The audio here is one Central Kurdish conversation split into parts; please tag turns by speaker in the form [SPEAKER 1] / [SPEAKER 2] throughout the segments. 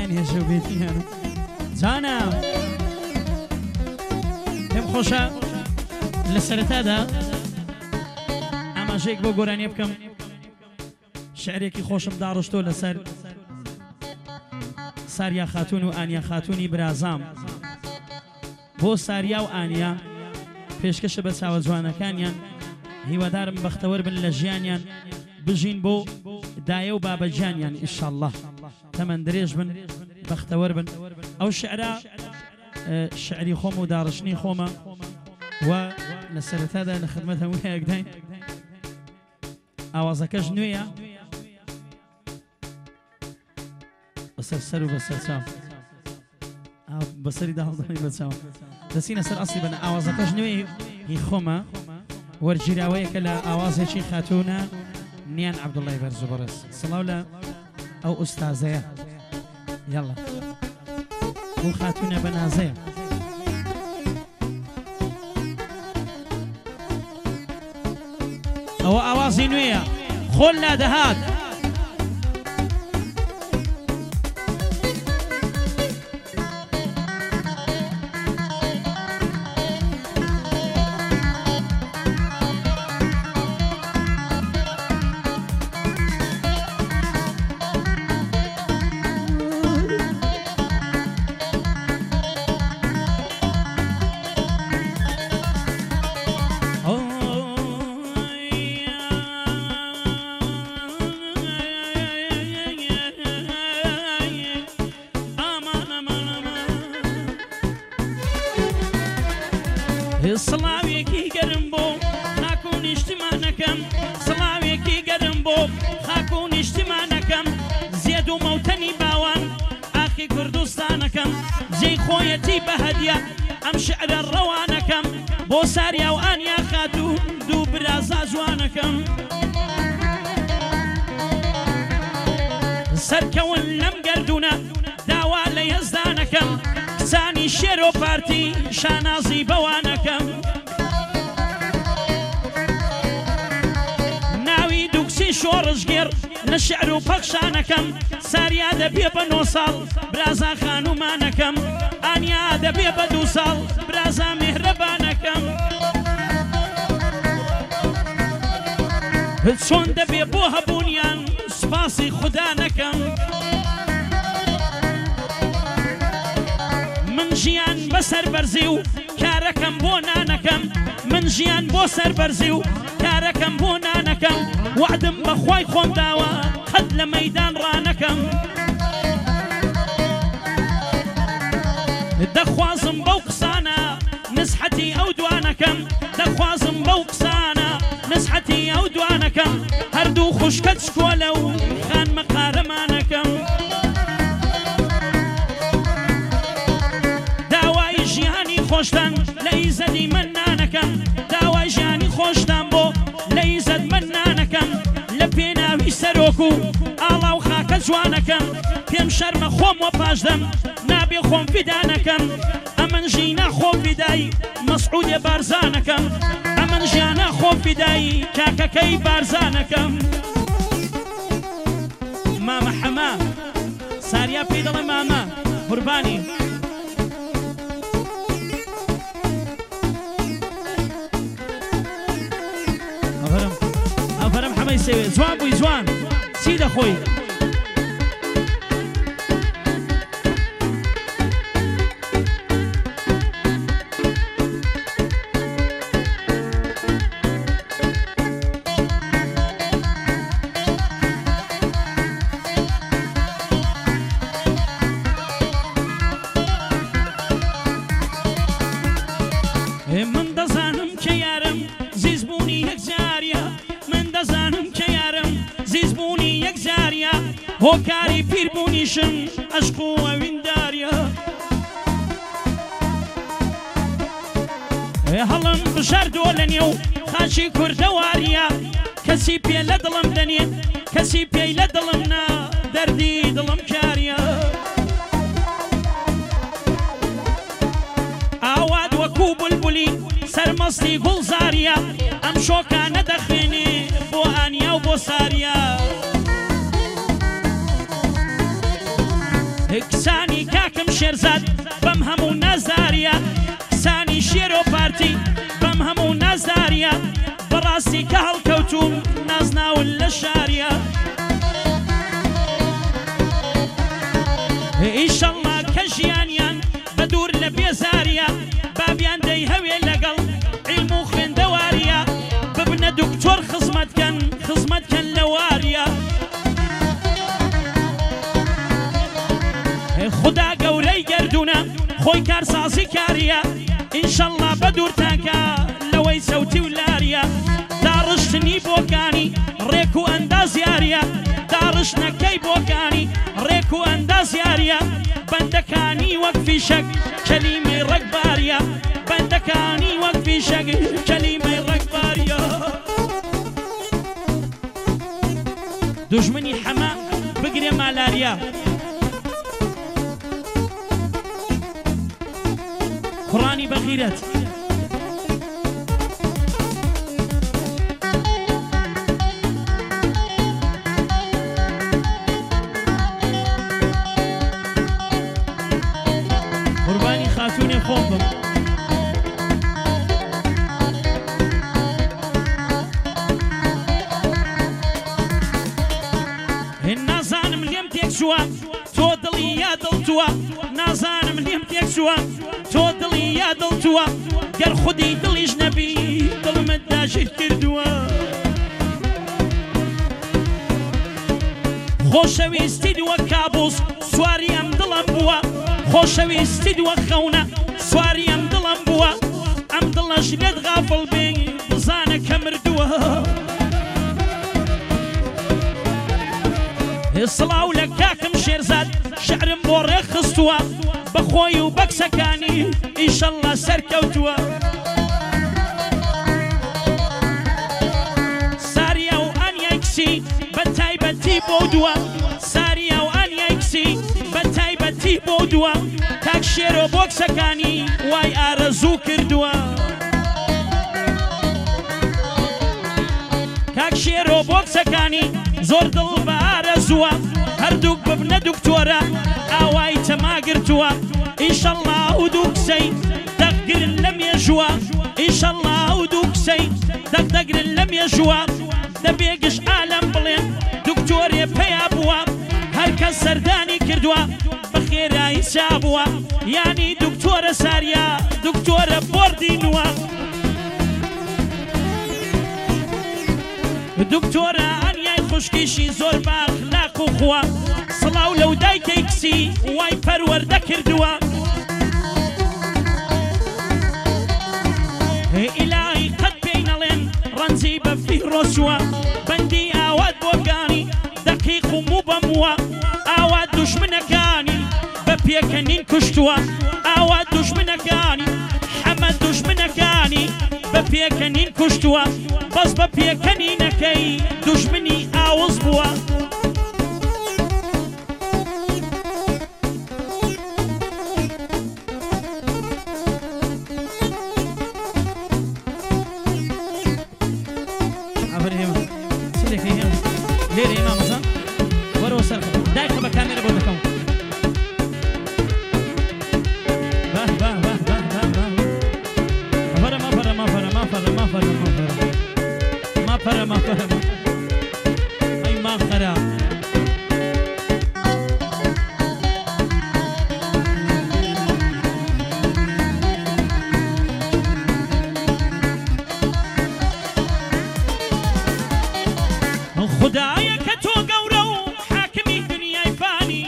[SPEAKER 1] يعني شوفيتي أنا جانا هم خوشة لسرت هذا أما شيك بقولان يبكم شعريكي خوشم دارشتو لسر ساريا خاتون وآنيا خاتوني برازام بو ساريا وآنيا پێشکەشە بە چاوە جوانەکانیان هیوادارم بەختەوەر بن لە ژیانیان بژین بۆ دایە و بابەجیانیان ئینشاءالله تەمەن درێژ بن بەختەوەر بن ئەو شعرا شعری خۆم و داڕشنی خۆمە و لە سەرەتادا لە خدمەت هەموو یەکداین ئاوازەکەش نوێیە بەسەر سەر و بەسەر چاو بەسەری داهەڵدانی بە چاوە دەچینە سەر ئەسڵی بەنە ئاوازەکەش نوێی هی خۆمە وەرگیراوەیەکە لە ئاوازێکی خاتوونە نیان عەبدوڵڵای بەرز و بەڕێز سڵاو لە ئەو ئوستازەیە یاڵا بۆ خاتوونە بەنازەیە ئەوە ئاوازی نوێیە خۆل لا دەهات سڵاوێکی گەرم بۆ خاک و نیشتمانەکەم سڵاوێکی گەرم بۆ خاک و نیشتمانەکەم زێد و مەوتەنی باوان ئاخی کوردستانەکەم جێی خۆیەتی بە هەدیە ئەم شعرە ڕەوانەکەم بۆ ساریا و ئانیا خاتوون دوو برازا جوانەکەم سەرکەون لەم گەردونە داوا لە یەزدانەکەم کچانی شێر و پارتی شانازی بەوانەکەم ناوی دووکسی شۆڕژگێر لە شعر و پەخشانەکەم ساریا دەبێ بە 9 ساڵ برازا خانومانەکەم ئانیا دەبێ بە 2 ساڵ برازا میهرەبانەکەم چۆن دەبێ بۆ هەبوونیان سپاسی خودا نەکەم من ژیان بەسەر بەرزی و کارەکەم بۆ نانەکەم من ژیان بۆ سەر بەرزی و کارەکەم بۆ نانەکەم وعدم بەخوای خۆم داوە قەت لە مەیدان ڕانەکەم دەخوازم بەو قسانە نسحەتی ئەو دوانەکەم دەخوازم بەو قسانە نسحەتی ئەو دوانەکەم هەردوو خوشکە چکۆلە و خانمە قارەمانەکەم داوای ژیانی خۆشتان لە ئیزەدی من نانەکەم داوای ژیانی خۆشتان بۆ لە ئیزەد من نانەکەم لە پێناوی سەرۆک و ئاڵا و خاکە جوانەکەم پێم شەرمە خۆم وە پاشدەم نابێ خۆم فیدانەکەم ئەمن ژینە خۆ فیدایی مەسعودێ بارزانەکەم ئەمن ژیانە خۆ فیدایی کاکەکەی بارزانەکەم مامە حەما ساریا پێی دەڵێ مامە قوربانی ئەفەرم حەمەی سێوێ جوان بووی جوان چی دەخۆی من دەزانم کە یارم زیزبوونی یەک جاریە من دەزانم کە یارم زیزبوونی یەک جاریە هۆکاری پیربوونیشم عەشق و ئەوینداریە هەڵم بژاردۆ لە نێو خاچی کوردەواریە کەسی پێ لە دڵم دەنێت کەسی پێی لە دڵم نا دەردی دڵم کاریە ئاوات وەکوو بولبولی سەرمەستی گوڵزاریە ئەم شۆکانە دەخوێنێ بۆ ئانیا و بۆ ساریا کسانی کاکم شێرزاد بەم هەموو نازاریە کسانی شێرۆ پارتی بەم هەموو نازاریە بەڕاستی کە هەڵکەوتوم نازناون لە شاریە ئیشەڵڵا کە ژیانیان بە دوور لە بێزاریە بابیان دەی هەوێ لەگەڵ عیلم و خوێندەواریە ببنە دکتۆر خزمەتکەن لە واریە خدا گەورەی گەردونە خۆی کارسازی کاریە ئینشەڵڵا بە دوورتانکە لەوەی سەوتی و لاریە داڕشتنی بۆکانی ڕێک و ئەندازیاریە داڕشتنەکەی بۆکانی ڕێک و ئەندازیاریە بەندەکانی وەک فیشەک کەلیمەی ڕەگباریە بەندەکانی وەک فیشەک کەلیمەی ڕەگباریە دوژمنی حەمە بگرێ مالاریە قرآنی بغیرت قربانی خاتون خۆم بم نازانم لێم تێک چووە تۆ دڵی یا دڵتووە نازانم لێم تێک چووە تۆ دڵی یا دڵتووە گەر خودی دڵیش نەبی دڵمت داژیر کردووە خۆشەویستیت وەک کابوس سواری ئەم دڵم بووە خۆشەویستیت وەک خەونە سواری ئەم دڵم بووە ئەم دڵەش لێت غافڵ بێ بزانە کە مردووە سڵاو لە کاکم شێرزاد شعرم بۆ ڕێخستووە بەخۆی و بەکسەکانی ئیشەڵڵا سەرکەوتووە ساریە و ئەنیای کسی بە تایبەتی بۆ دووە ساریە و ئەنیای کسی بە تایبەتی بۆ دووە کاک شێرۆ بۆکسەکانی وای ئارەزوو کردووە کاک شێرۆ بۆکسەکانی زۆر دڵ بە ئارەزووە هەردووک ببنە دکتۆرە ئاوای تەماگرتووە ئیشەڵڵا و دوو کسەی دەقگرن لە مێژووە ئیشەڵڵا و دوو کسەی دەقدەگرن لە مێژووە دەبێگش ئالەم بڵێن دکتۆرێ پەیا بووە هەرکەس سەردانی کردووە بەخێرایی چابووە یانی دکتۆرە ساریە دکتۆرە بۆردینووە دکتۆرە ئەنیای خوشکیشی زۆر باخلاق و خووە سڵاو لەو دایکەی کسی وای پەروەردە کردووە ئیلاهی قەت پێی نەڵێن ڕەنجی بە فیرۆچووە بەندی ئاوات بۆکانی دەقیق و موبەمووە ئاوات دوژمنەکانی بە پێکەنین کوشتووە ئاوات دوژمنەکانی حەمە دوژمنەکانی بە پێکەنین کوشتووە بەس بە پێکەنینەکەی دوژمنی ئاوز بووە لێرە ئێمامەزان وەرەوە سەر دایخە بە کامێرە بۆ دەکەم ئەی مافەرە خدایە کە تۆ گەورە و حاکمی دنیای فانی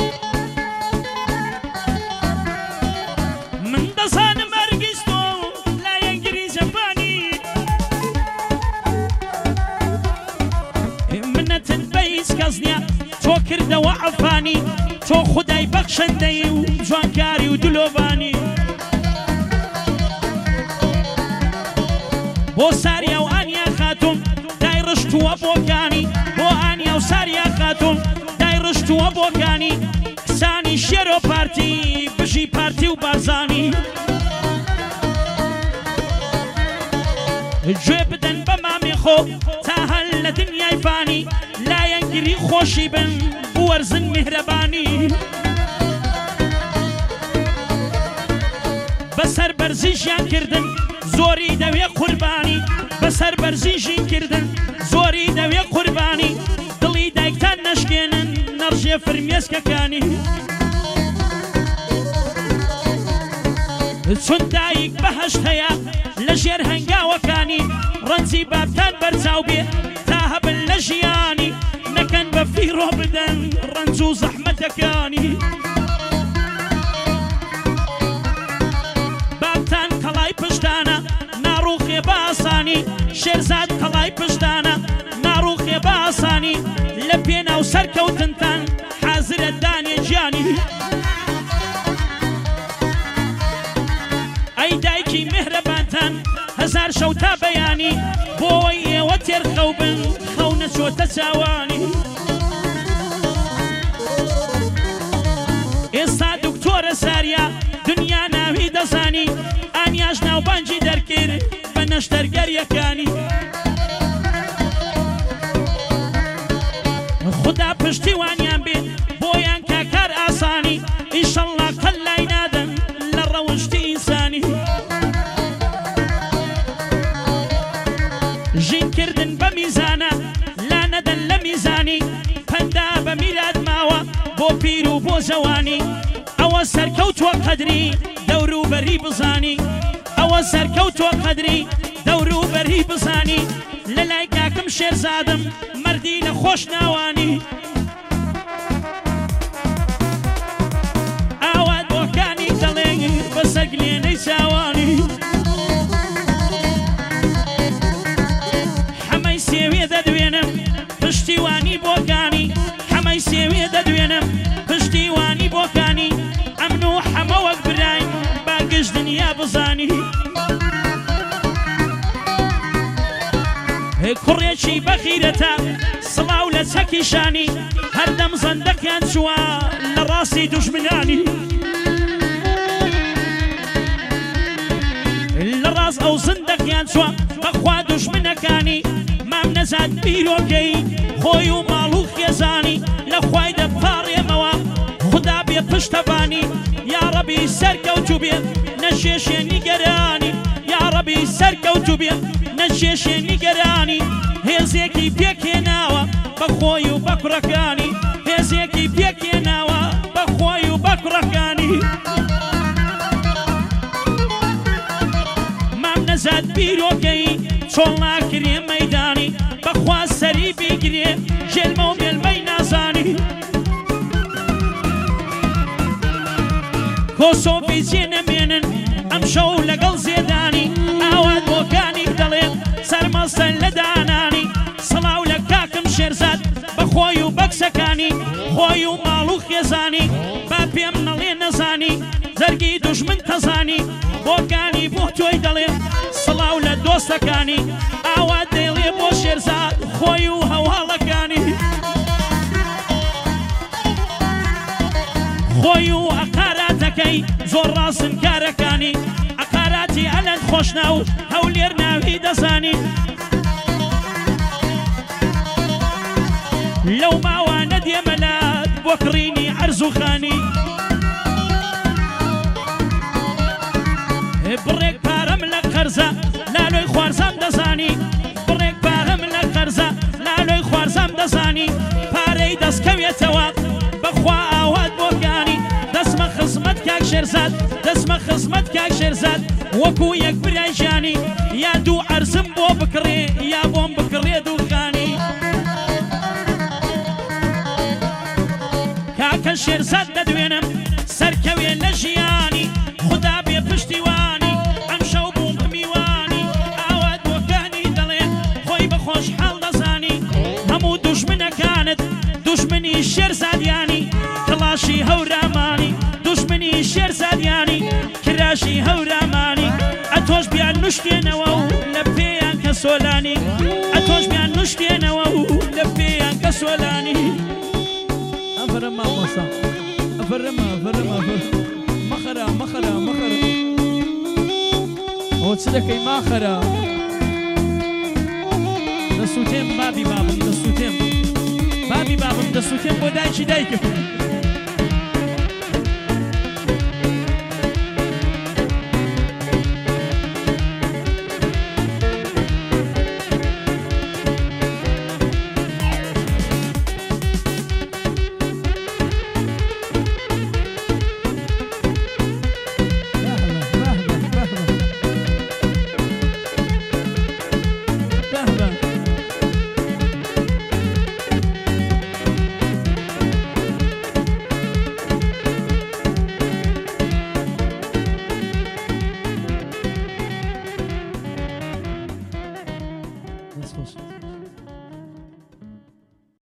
[SPEAKER 1] من دەزانم هەرگیز تۆ لایەنگری زەفانی منەتن بە هیچ کەس نییە تۆ کردەوە عەفانی تۆ خودای بەخشەندەی و جوانکاری و دلۆبانی بۆ ساریە و ئانیا خاتوم ڕشتووە بۆکانی بۆ ئانیا و ساریا خاتوم دای ڕشتووە بۆکانی کسانی شێرۆ پارتی بژی پارتی و بارزانی گوێ بدەن بە مامی خۆ تا هەل لە دنیای فانی لایەنگری خۆشی بن بوەرزن میهرەبانی بەسەر بەرزی ژیان کردن زۆری دەوێ قوربانی بەسەر بەرزی ژین کردن زۆری دەوێ قوربانی دڵی دایکتان نەشکێنن نەڕژێ فرمێسکەکانی چون دایک بەهەشت هەیە لە ژێر هەنگاوەکانی ڕەنجی بابتان بەرچاو بێ تا هەبن لە ژیانی نەکەن بە فیڕۆ بدەن ڕەنج و زەحمەتەکانی بابتان کەڵای پشتانە ناڕوخێ بە ئاسانی شێرزاد کەڵای پشتانە ناڕوخێ بە ئاسانی لە پێناو سەرکەوتنتان حازرە دانێ گیانی ئەی دایکی مهرەبانتان هەزار شەو تا بەیانی بۆی ئێوە تێرخەو بن خەو نەچۆتە چاوانی ئێستا دکتۆرە ساریا دنیا ناوی دەزانی ئانیاش ناوبانجی دەرکرد بە نەشتەرگەریەکانی خدا پشتیوانیان بێت بۆیان کاکار ئاسانی ئیشەڵڵا قەل لای نادەن لە ڕەوشتی ئینسانی ژینکردن بە میزانە لا نەدەن لە میزانی پەندا بە میرات ماوە بۆ پیر و بۆ جەوانی ئەوە سەرکەوتووە قەدری دەوروبەری بزانی ئەوە سەرکەوتووە قەدری دەوروبەری بزانی لە لای کاکم شێرزادم مەردی لە خۆش ناوانی ئاوات بۆکانی دەڵێ بەسەر گلێنەی چاوانی حەمەی سێوێ دەدوێنم پشتیوانی بۆکانی حەمەی سێوێ دەدوێنم پشتیوانی بۆکانی ئەمن و حەمە وەک براین با گشت دنیا بزانی کوڕێکی بەخیرەتە سڵاو لە چەکی شانی هەردەم زەندەقیان چووە لە ڕاستی دوژمنانی لە ڕاست ئەو زەندەقیان چووە بەخوا دوژمنەکانی مام نەزاد بیرۆکەی خۆی و ماڵ و خێزانی لە خوای دەپاڕێمەوە خدا بێ پشتەبانی یا ڕەبی سەرکەوتوو بێت نەشێشێ نیگەرانی یا ڕەبی سەرکەوتوو بێت نەشێشێ نیگەرانی هێزێکی پێکێناوە بە خۆی و بە کوڕەکانی هێزێکی پێکێناوە بە خۆی و بە کوڕەکانی مام نەزاد بیرۆکەی چۆڵ ناکرێ مەیدانی بەخوا سەری بیگرێ ژێلمە و مێلمەی نازانی کۆسۆفی جێ نەمێنن ئەم شەو لەگەڵ زێدانی ئاوات بۆکانی دەڵێن سەرمەستە لە دانانی سڵاو لە کاکم شێرزاد بە خۆی و بەکسەکانی خۆی و ماڵ و خێزانی با پێم نەڵێ نەزانی زەرگی دوژمن تەزانی بۆکانی بۆ تۆی دەڵێن سڵاو لە دۆستەکانی ئاوات دەیڵێ بۆ شێرزاد خۆی و هەواڵەکانی خۆی و ئەقاراتەکەی زۆر ڕاستن کارەکانی ئەقاراتی ئەلەن خۆشنا و هەولێر ناوی دەزانی لەو ماوانە دێمەلات بۆ کڕینی عەرز و خانی بڕێک پارەم لە قەرزە لالۆی خوارزام دەزانی بڕێک پارەم لە قەرزە لالۆی خوارزام دەزانی پارەی دەستکەوێتەوە بەخوا ئاوات بۆکانی دەسمە خزمەت کاک شێرزاد دەسمە خزمەت کاک شێرزاد وەکو یەک برای ژانی یا دوو عەرزم بۆ بکڕێ یا بۆم بکڕێ دووخانی کاکە شێرزاد دەدوێنم سەرکەوێ لە ژیانی خدا بێ پشتیوانی ئەم شەو بووم میوانی ئاوات بۆکانی دەڵێن خۆی بە خۆشحاڵ دەزانی هەموو دوژمنەکانت دوژمنی شێرزادیانی کڵاشی هەورامانی دوژمنی شێرزادیانی کراشی هەورامانی ئەتۆش بیان نوشتێنەوە و لە پێیان کە سۆلانی ئەتۆش بیان نوشتێنەوە و لە پێیان کە سۆلانی ئەفەرم مامۆستا ئەفەرمە مەخەرە ئەوە چ دەکەی ماخەرە دەسووتێم بابی بابم دەسووتێم بابی بابم دەسووتێم بۆ دایکی دایکم